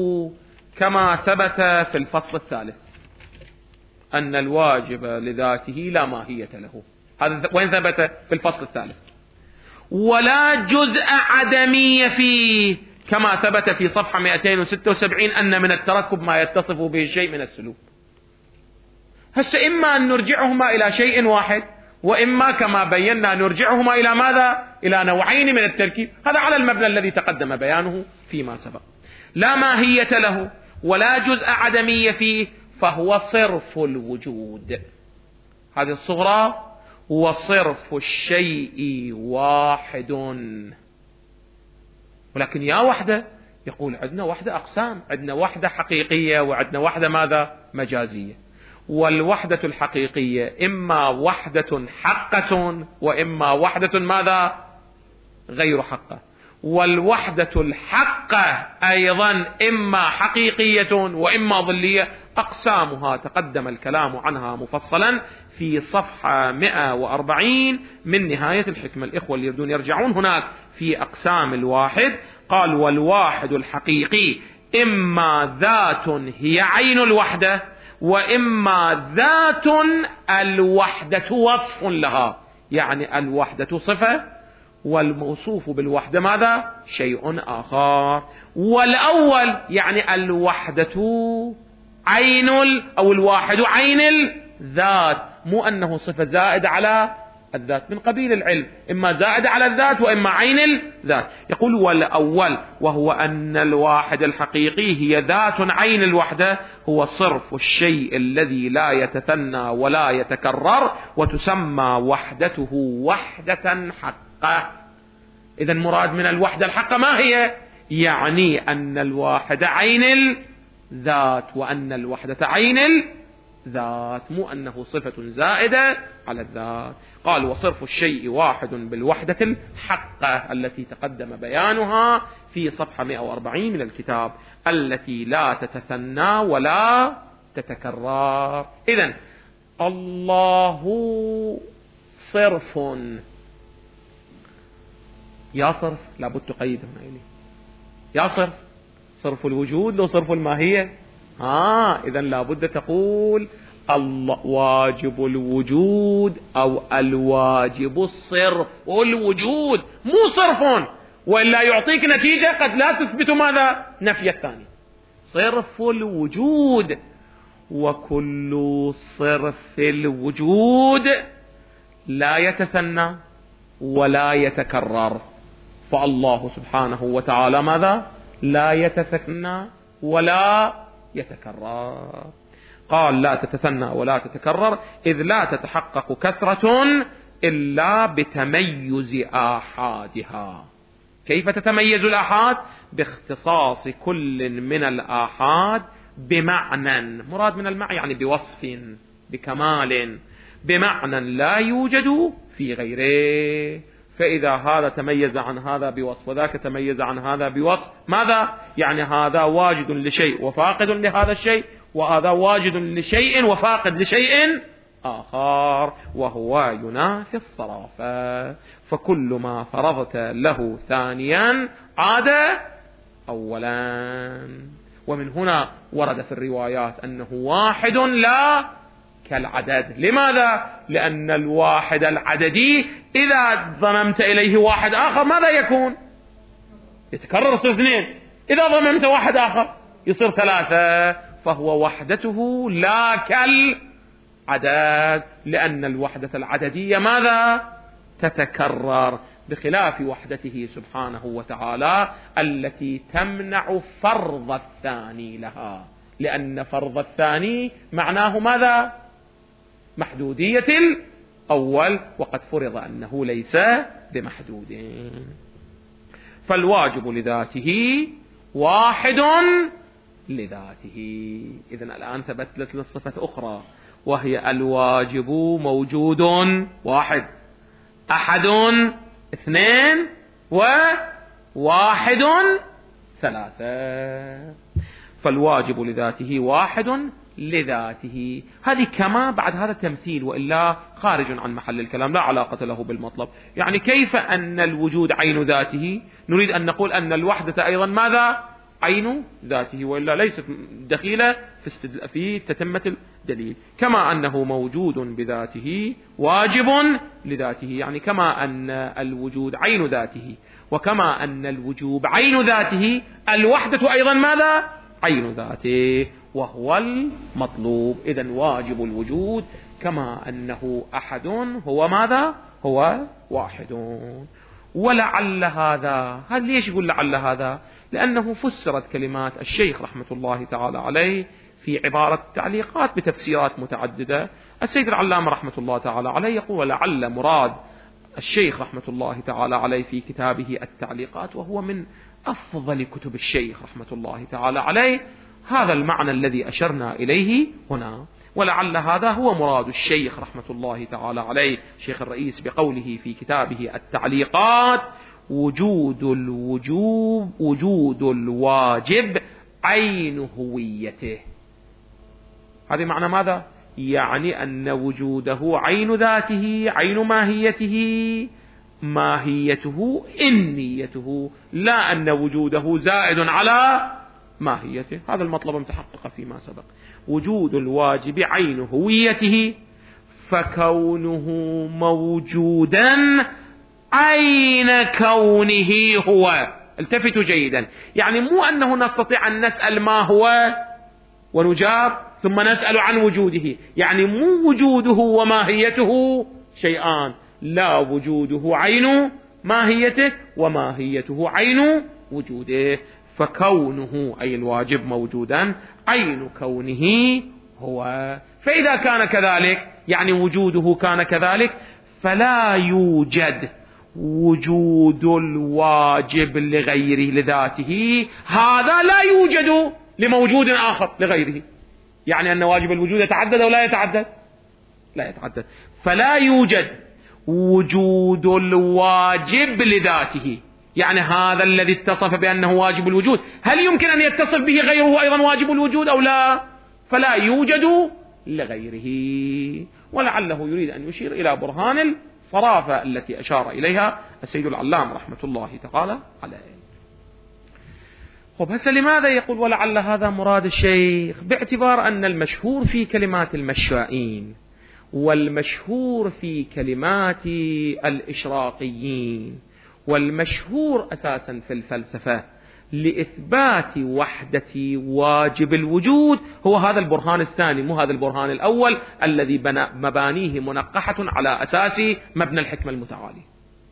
كما ثبت في الفصل الثالث أن الواجب لذاته لا ماهية له. هذا وين ثبت؟ في الفصل الثالث. ولا جزء عدمية فيه، كما ثبت في صفحة مئتين وستة وسبعين أن من التركب ما يتصف به الشيء من السلوك. هسه إما أن نرجعهما إلى شيء واحد، وإما كما بينا نرجعهما إلى ماذا؟ إلى نوعين من التركيب. هذا على المبنى الذي تقدم بيانه فيما سبق. لا ماهية له ولا جزء عدمية فيه، فهو صرف الوجود. هذه الصغرى وصرف الشيء واحد. ولكن يا وحدة، يقول عندنا وحدة أقسام، عندنا وحدة حقيقية وعندنا وحدة ماذا؟ مجازية. والوحدة الحقيقية إما وحدة حقة وإما وحدة ماذا؟ غير حقة. والوحدة الحقة أيضا إما حقيقية وإما ظلية. أقسامها تقدم الكلام عنها مفصلا في صفحة مئة وأربعين من نهاية الحكمة. الإخوة اللي يريدون يرجعون هناك في أقسام الواحد. قال والواحد الحقيقي إما ذات هي عين الوحدة، وإما ذات الوحدة وصف لها، يعني الوحدة صفة والموصوف بالوحدة ماذا؟ شيء آخر. والأول يعني الوحدة عين أو الواحد عين الذات، مو أنه صفة زائد على الذات، من قبيل العلم، إما زائد على الذات وإما عين الذات. يقول والأول وهو أن الواحد الحقيقي هي ذات عين الوحدة، هو صرف الشيء الذي لا يتثنى ولا يتكرر، وتسمى وحدته وحدة حقة. إذن مراد من الوحدة الحقة ما هي؟ يعني أن الواحد عين الذات وأن الوحدة عين الذات، مو أنه صفة زائدة على الذات. قال وصرف الشيء واحد بالوحدة الحقة التي تقدم بيانها في صفحة مئة وأربعين من الكتاب، التي لا تتثنى ولا تتكرر. إذن الله صرف. يا صرف لابد تقيد هنا إليه. يا صرف، صرف الوجود لو صرف الماهية. ها إذن لابد تقول الله واجب الوجود أو الواجب الصرف الوجود، مو صرف، وإلا يعطيك نتيجة قد لا تثبت ماذا؟ نفي الثاني. صرف الوجود، وكل صرف الوجود لا يتثنى ولا يتكرر. فالله سبحانه وتعالى ماذا؟ لا يتثنى ولا يتكرر. قال لا تتثنى ولا تتكرر إذ لا تتحقق كثرة إلا بتميز آحادها. كيف تتميز الآحاد؟ باختصاص كل من الآحاد بمعنى، مراد من المعنى يعني بوصف، بكمال. بمعنى لا يوجد في غيره. فإذا هذا تميز عن هذا بوصف وذاك تميز عن هذا بوصف، ماذا؟ يعني هذا واجد لشيء وفاقد لهذا الشيء، وهذا واجد لشيء وفاقد لشيء آخر، وهو ينافي الصرافة. فكل ما فرضت له ثانيا عاد أولا. ومن هنا ورد في الروايات أنه واحد لا كالعدد. لماذا؟ لأن الواحد العددي إذا ضممت إليه واحد آخر ماذا يكون؟ يتكرر، يصير اثنين. إذا ضممت واحد آخر يصير ثلاثة. فهو وحدته لا كالعدد، لأن الوحدة العددية ماذا؟ تتكرر، بخلاف وحدته سبحانه وتعالى التي تمنع فرض الثاني لها، لأن فرض الثاني معناه ماذا؟ محدودية الأول، وقد فرض أنه ليس بمحدود. فالواجب لذاته واحد لذاته. إذن الآن ثبتت للصفة أخرى، وهي الواجب موجود واحد، أحد اثنين، وواحد ثلاثة. فالواجب لذاته واحد لذاته. هذه كما بعد هذا تمثيل، وإلا خارج عن محل الكلام، لا علاقة له بالمطلب. يعني كيف أن الوجود عين ذاته؟ نريد أن نقول أن الوحدة أيضا ماذا؟ عين ذاته، وإلا ليست دخيلة في, في تتمة الدليل. كما أنه موجود بذاته واجب لذاته، يعني كما أن الوجود عين ذاته، وكما أن الوجوب عين ذاته، الوحدة أيضا ماذا؟ عين ذاته، وهو المطلوب. إذن واجب الوجود كما أنه أحد هو ماذا؟ هو واحد. ولعل هذا، هل ليش يقول لعل هذا؟ لأنه فسرت كلمات الشيخ رحمة الله تعالى عليه في عبارة تعليقات بتفسيرات متعددة. السيد العلامة رحمة الله تعالى عليه يقول ولعل مراد الشيخ رحمة الله تعالى عليه في كتابه التعليقات، وهو من أفضل كتب الشيخ رحمة الله تعالى عليه، هذا المعنى الذي أشرنا إليه هنا. ولعل هذا هو مراد الشيخ رحمة الله تعالى عليه شيخ الرئيس بقوله في كتابه التعليقات وجود الوجوب وجود الواجب عين هويته. هذا معنى ماذا؟ يعني أن وجوده عين ذاته، عين ماهيته، ماهيته إنيته، لا أن وجوده زائد على ماهيته. هذا المطلب متحقق فيما سبق. وجود الواجب عين هويته، فكونه موجودا عين كونه هو. التفتوا جيدا، يعني مو أنه نستطيع أن نسأل ما هو ونجاب ثم نسأل عن وجوده، يعني مو وجوده وماهيته شيئان، لا، وجوده عين ماهيته وماهيته عين وجوده. فكونه أي الواجب موجودا عين كونه هو. فإذا كان كذلك يعني وجوده كان كذلك، فلا يوجد وجود الواجب لغيره لذاته، هذا لا يوجد لموجود آخر لغيره. يعني أن واجب الوجود يتعدد أو لا يتعدد؟ لا يتعدد. فلا يوجد وجود الواجب لذاته، يعني هذا الذي اتصف بأنه واجب الوجود، هل يمكن أن يتصف به غيره أيضا واجب الوجود أو لا؟ فلا يوجد لغيره. ولعله يريد أن يشير إلى برهان الصرافة التي أشار إليها السيد العلام رحمة الله تعالى عليه. خب هسه لماذا يقول ولعل هذا مراد الشيخ؟ باعتبار أن المشهور في كلمات المشائين والمشهور في كلمات الإشراقيين والمشهور أساسا في الفلسفة لإثبات وحدة واجب الوجود هو هذا البرهان الثاني، مو هذا البرهان الأول الذي مبانيه منقحة على أساس مبنى الحكمة المتعالي.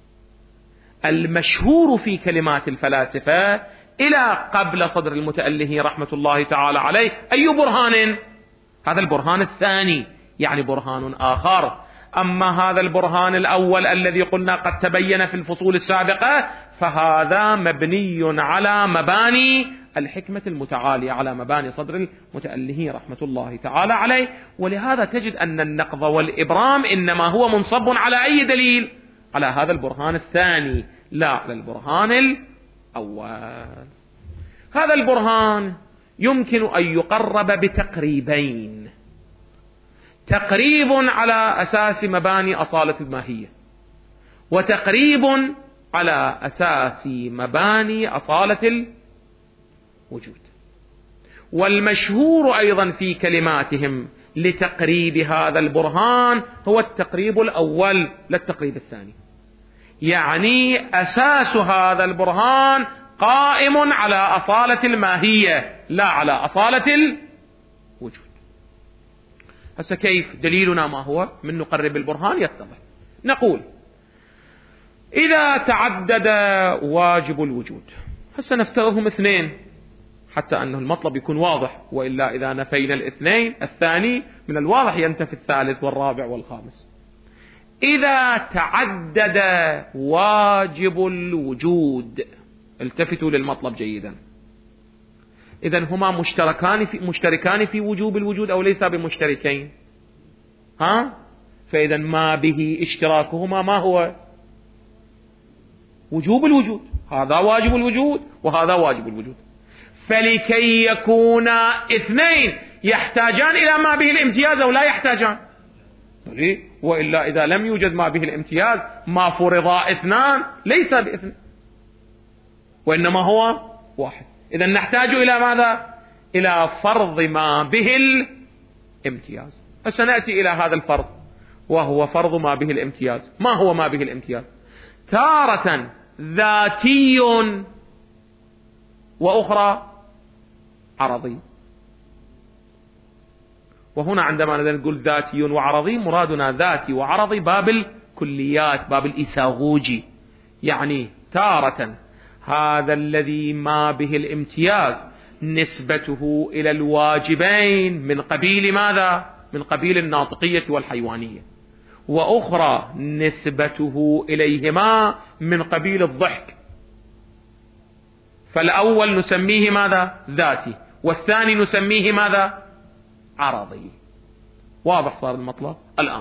المشهور في كلمات الفلاسفة إلى قبل صدر المتأله رحمة الله تعالى عليه أي برهان؟ هذا البرهان الثاني، يعني برهان آخر. أما هذا البرهان الأول الذي قلنا قد تبين في الفصول السابقة فهذا مبني على مباني الحكمة المتعالية، على مباني صدر المتألهين رحمة الله تعالى عليه. ولهذا تجد أن النقض والإبرام إنما هو منصب على أي دليل؟ على هذا البرهان الثاني، لا على البرهان الأول. هذا البرهان يمكن أن يقرب بتقريبين: تقريب على أساس مباني أصالة الماهية، وتقريب على أساس مباني أصالة الوجود. والمشهور أيضا في كلماتهم لتقريب هذا البرهان هو التقريب الأول لا التقريب الثاني، يعني أساس هذا البرهان قائم على أصالة الماهية لا على أصالة الوجود. هسه كيف دليلنا ما هو من نقرب البرهان يتضح. نقول إذا تعدد واجب الوجود، هسه نفترضهم اثنين حتى أنه المطلب يكون واضح، وإلا إذا نفينا الاثنين الثاني من الواضح ينتفي الثالث والرابع والخامس. إذا تعدد واجب الوجود، التفتوا للمطلب جيدا، إذن هما مشتركان في مشتركان في وجوب الوجود أو ليس بمشتركين؟ ها؟ فإذا ما به اشتراكهما ما هو؟ وجوب الوجود. هذا واجب الوجود وهذا واجب الوجود. فلكي يكونا اثنين يحتاجان إلى ما به الامتياز أو لا يحتاجان؟ وإلا إذا لم يوجد ما به الامتياز ما فرضا اثنان ليس باثنين، وإنما هو واحد. إذا نحتاج إلى ماذا؟ إلى فرض ما به الامتياز. فسنأتي إلى هذا الفرض وهو فرض ما به الامتياز. ما هو ما به الامتياز؟ تارة ذاتي وأخرى عرضي. وهنا عندما نقول ذاتي وعرضي مرادنا ذاتي وعرضي باب الكليات، باب الإساغوجي، يعني تارة هذا الذي ما به الامتياز نسبته إلى الواجبين من قبيل ماذا؟ من قبيل الناطقية والحيوانية، وأخرى نسبته إليهما من قبيل الضحك. فالأول نسميه ماذا؟ ذاتي، والثاني نسميه ماذا؟ عرضي. واضح صار المطلب الآن.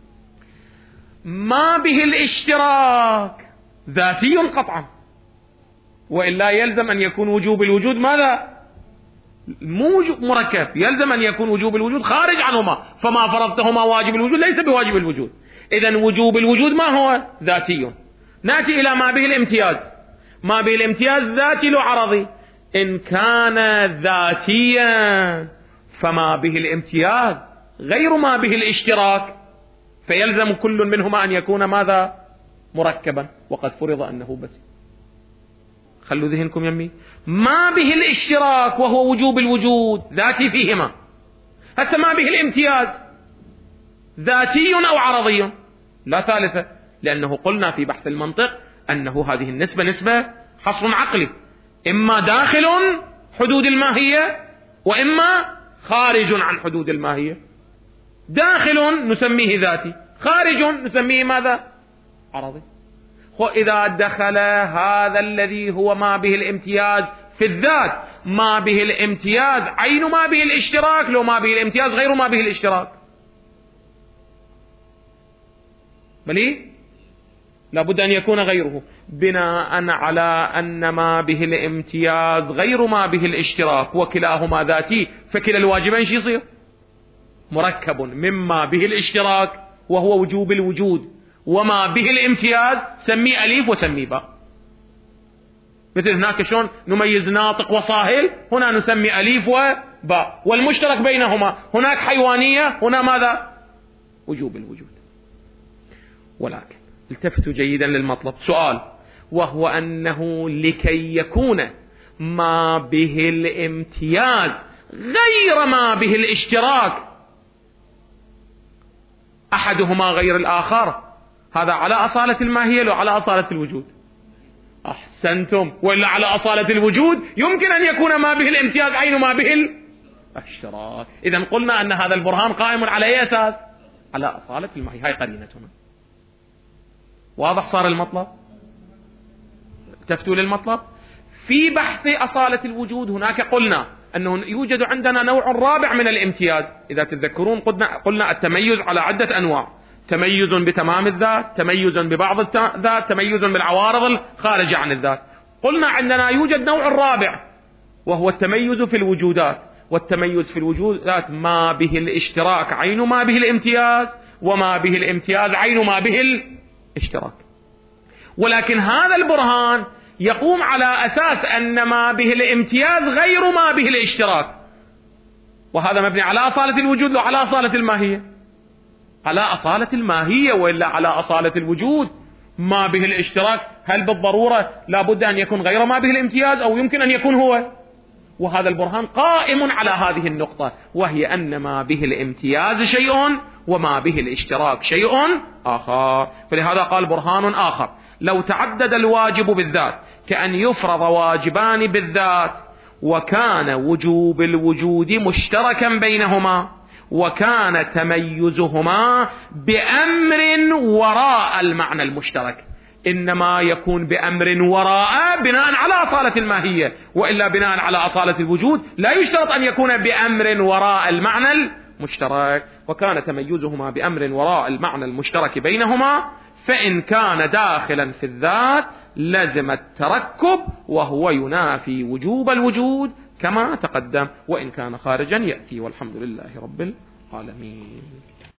ما به الاشتراك ذاتي قطعا، وإلا يلزم أن يكون وجوب الوجود ماذا؟ مو مركب، يلزم أن يكون وجوب الوجود خارج عنهما، فما فرضتهما واجب الوجود ليس بواجب الوجود. إذن وجوب الوجود ما هو؟ ذاتي. نأتي إلى ما به الامتياز. ما به الامتياز ذاتي لو عرضي. إن كان ذاتيا فما به الامتياز غير ما به الاشتراك، فيلزم كل منهما أن يكون ماذا؟ مركبا، وقد فرض أنه بس. خلوا ذهنكم يمي. ما به الاشتراك وهو وجوب الوجود ذاتي فيهما. هسه ما به الامتياز ذاتي أو عرضي؟ لا ثالثة، لأنه قلنا في بحث المنطق أنه هذه النسبة نسبة حصر عقلي، إما داخل حدود الماهية وإما خارج عن حدود الماهية. داخل نسميه ذاتي، خارج نسميه ماذا؟ عرضي. وإذا دخل هذا الذي هو ما به الامتياز في الذات ما به الامتياز عين ما به الاشتراك، لو ما به الامتياز غير ما به الاشتراك، بلي لابد أن يكون غيره، بناء على أن ما به الامتياز غير ما به الاشتراك وكلاهما ذاتي، فكلا الواجبين شو يصير؟ مركب مما به الاشتراك وهو وجوب الوجود، وما به الامتياز سميه أليف وسميه باء. مثل هناك شلون نميز ناطق وصاهل، هنا نسمي أليف وباء، والمشترك بينهما هناك حيوانية، هنا ماذا؟ وجوب الوجود. ولكن التفتوا جيدا للمطلب. سؤال، وهو أنه لكي يكون ما به الامتياز غير ما به الاشتراك أحدهما غير الآخر، هذا على أصالة الماهية لو على أصالة الوجود؟ أحسنتم. وإلا على أصالة الوجود يمكن أن يكون ما به الامتياز عين ما به الاشتراك. إذن قلنا أن هذا البرهان قائم على أي أساس؟ على أصالة الماهية. هاي قرينتنا. واضح صار المطلب؟ التفتوا للمطلب. في بحث أصالة الوجود هناك قلنا أنه يوجد عندنا نوع رابع من الامتياز. إذا تتذكرون قلنا, قلنا التميز على عدة أنواع: تميز بتمام الذات، تميز ببعض الذات، تميز بالعوارض الخارجة عن الذات. قلنا عندنا يوجد نوع رابع وهو التميز في الوجودات. والتميز في الوجودات ما به الاشتراك عين ما به الامتياز، وما به الامتياز عين ما به الاشتراك. ولكن هذا البرهان يقوم على أساس أن ما به الامتياز غير ما به الاشتراك، وهذا مبني على أصالة الوجود وعلى أصالة الماهية. على أصالة الماهية وإلا على أصالة الوجود. ما به الاشتراك هل بالضرورة لا بد أن يكون غير ما به الامتياز أو يمكن أن يكون هو؟ وهذا البرهان قائم على هذه النقطة، وهي أن ما به الامتياز شيء وما به الاشتراك شيء آخر. فلهذا قال برهان آخر: لو تعدد الواجب بالذات كأن يفرض واجبان بالذات، وكان وجوب الوجود مشتركا بينهما، وكان تميزهما بأمر وراء المعنى المشترك. إنما يكون بأمر وراء بناء على أصالة الماهية، وإلا بناء على أصالة الوجود لا يشترط أن يكون بأمر وراء المعنى المشترك. وكان تميزهما بأمر وراء المعنى المشترك بينهما، فإن كان داخلا في الذات لزم التركب، وهو ينافي وجوب الوجود كما تقدم، وإن كان خارجا يأتي. والحمد لله رب العالمين.